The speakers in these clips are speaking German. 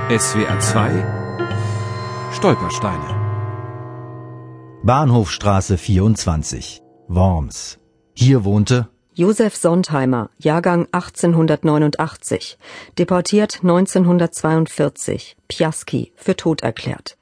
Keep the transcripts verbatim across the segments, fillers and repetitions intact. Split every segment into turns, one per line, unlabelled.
S W R zwei Stolpersteine.
Bahnhofstraße vierundzwanzig, Worms. Hier wohnte
Josef Sontheimer, Jahrgang achtzehnhundertneunundachtzig, deportiert neunzehnhundertzweiundvierzig, Piaski, für tot erklärt.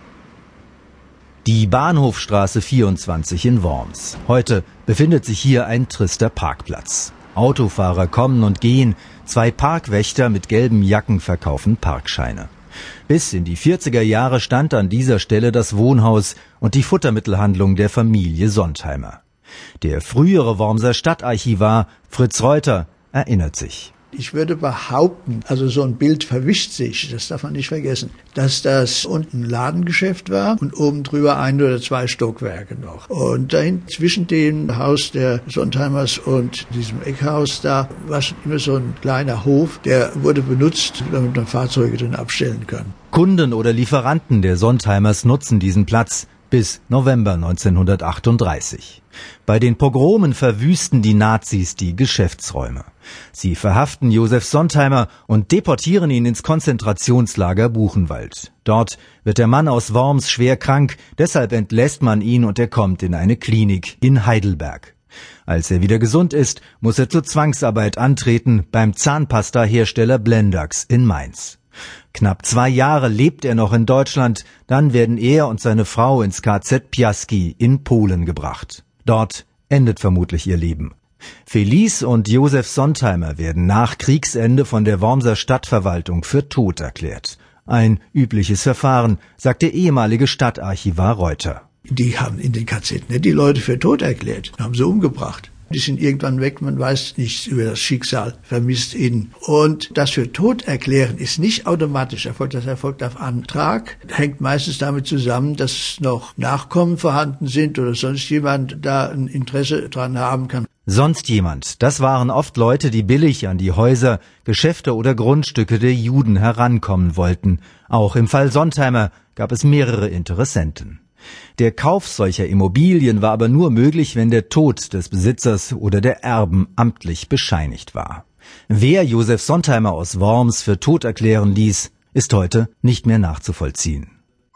die Bahnhofstraße vierundzwanzig in Worms. Heute befindet sich hier ein trister Parkplatz. Autofahrer kommen und gehen, zwei Parkwächter mit gelben Jacken verkaufen Parkscheine. Bis in die vierziger Jahre stand an dieser Stelle das Wohnhaus und die Futtermittelhandlung der Familie Sontheimer. Der frühere Wormser Stadtarchivar Fritz Reuter erinnert sich.
Ich würde behaupten, also so ein Bild verwischt sich, das darf man nicht vergessen, dass das unten ein Ladengeschäft war und oben drüber ein oder zwei Stockwerke noch. Und dahin zwischen dem Haus der Sontheimers und diesem Eckhaus da war schon immer so ein kleiner Hof, der wurde benutzt, damit man Fahrzeuge drin abstellen kann.
Kunden oder Lieferanten der Sontheimers nutzen diesen Platz bis November neunzehnhundertachtunddreißig. Bei den Pogromen verwüsten die Nazis die Geschäftsräume. Sie verhaften Josef Sontheimer und deportieren ihn ins Konzentrationslager Buchenwald. Dort wird der Mann aus Worms schwer krank, deshalb entlässt man ihn und er kommt in eine Klinik in Heidelberg. Als er wieder gesund ist, muss er zur Zwangsarbeit antreten beim Zahnpasta-Hersteller Blendax in Mainz. Knapp zwei Jahre lebt er noch in Deutschland, dann werden er und seine Frau ins K Z Piaski in Polen gebracht. Dort endet vermutlich ihr Leben. Felice und Josef Sontheimer werden nach Kriegsende von der Wormser Stadtverwaltung für tot erklärt. Ein übliches Verfahren, sagt der ehemalige Stadtarchivar Reuter.
Die haben in den K Z nicht die Leute für tot erklärt, haben sie umgebracht. Die sind irgendwann weg, man weiß nichts über das Schicksal, vermisst ihn. Und das für tot erklären ist nicht automatisch erfolgt, das erfolgt auf Antrag. Hängt meistens damit zusammen, dass noch Nachkommen vorhanden sind oder sonst jemand da ein Interesse dran haben kann.
Sonst jemand, das waren oft Leute, die billig an die Häuser, Geschäfte oder Grundstücke der Juden herankommen wollten. Auch im Fall Sontheimer gab es mehrere Interessenten. Der Kauf solcher Immobilien war aber nur möglich, wenn der Tod des Besitzers oder der Erben amtlich bescheinigt war. Wer Josef Sontheimer aus Worms für tot erklären ließ, ist heute nicht mehr nachzuvollziehen.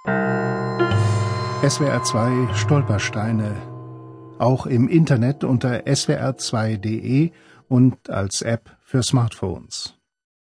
S W R zwei Stolpersteine. Auch im Internet unter S W R zwei Punkt de und als App für Smartphones.